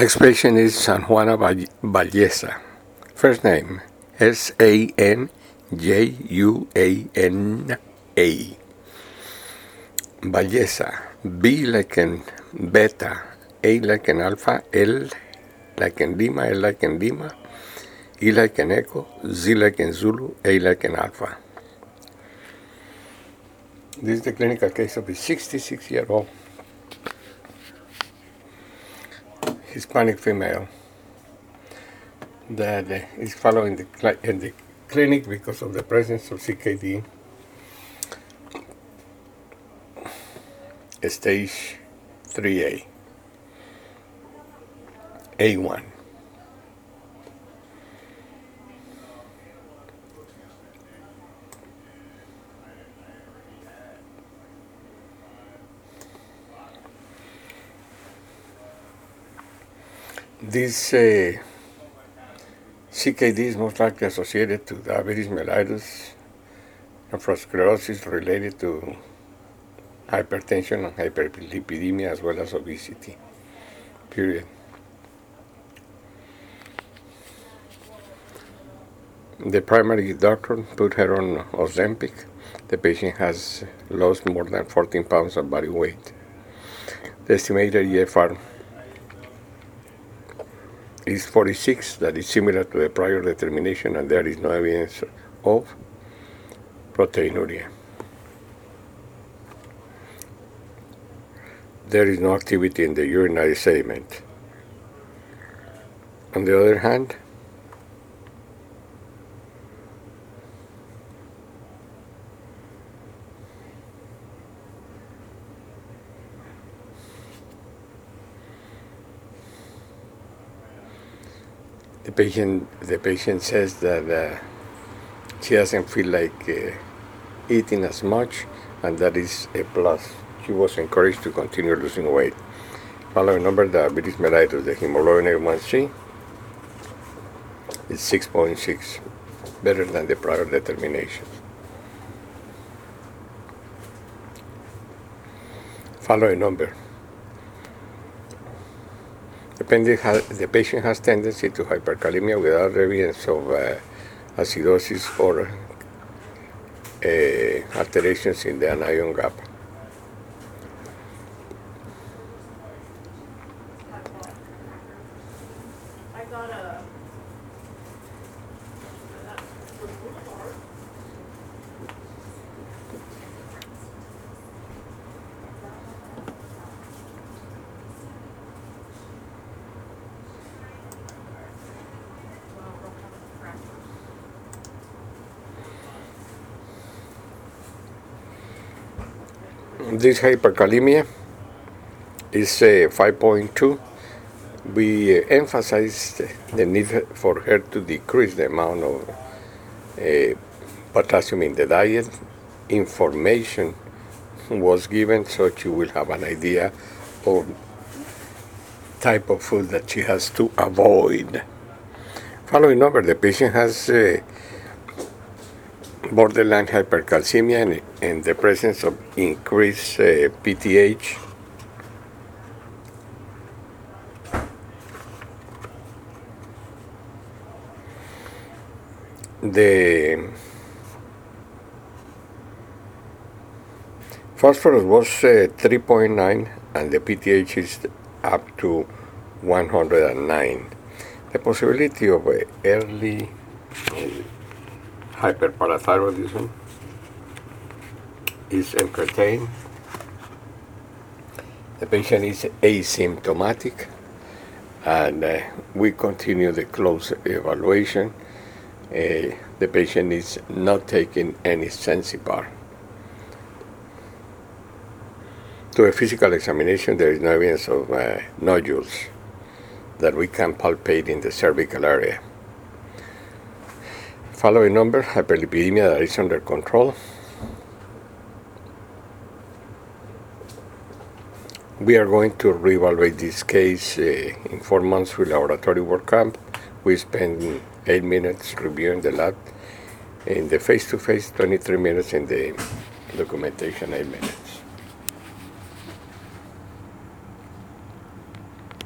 Next patient is San Juana Valleza. First name, Sanjuana. Valleza, B like in beta, A like in alpha, L like in Lima, L like in Lima, E like in echo, Z like in Zulu, A like in alpha. This is the clinical case of a 66-year-old Hispanic female that is following in the clinic because of the presence of CKD, stage 3A, A1. This CKD is most likely associated to diabetes mellitus, nephrosclerosis related to hypertension and hyperlipidemia, as well as obesity, period. The primary doctor put her on Ozempic. The patient has lost more than 14 pounds of body weight. The estimated EFR is 46, that is similar to the prior determination, and there is no evidence of proteinuria. There is no activity in the urinary sediment. On the other hand, the patient says that she doesn't feel like eating as much, and that is a plus. She was encouraged to continue losing weight. Following number, diabetes mellitus, the hemoglobin A1C is 6.6, better than the prior determination. Following number. The patient has tendency to hyperkalemia without evidence of acidosis or alterations in the anion gap. This hyperkalemia is 5.2. We emphasized the need for her to decrease the amount of potassium in the diet. Information was given so she will have an idea of type of food that she has to avoid. Following over, the patient has borderline hypercalcemia and the presence of increased PTH. The phosphorus was 3.9 and the PTH is up to 109. The possibility of early hyperparathyroidism is entertained. The patient is asymptomatic, and we continue the close evaluation. The patient is not taking any Sensipar. To a physical examination, there is no evidence of nodules that we can palpate in the cervical area. Following number, hyperlipidemia that is under control. We are going to reevaluate this case in 4 months with laboratory workup. We spend 8 minutes reviewing the lab. In the face-to-face, 23 minutes. In the documentation, 8 minutes.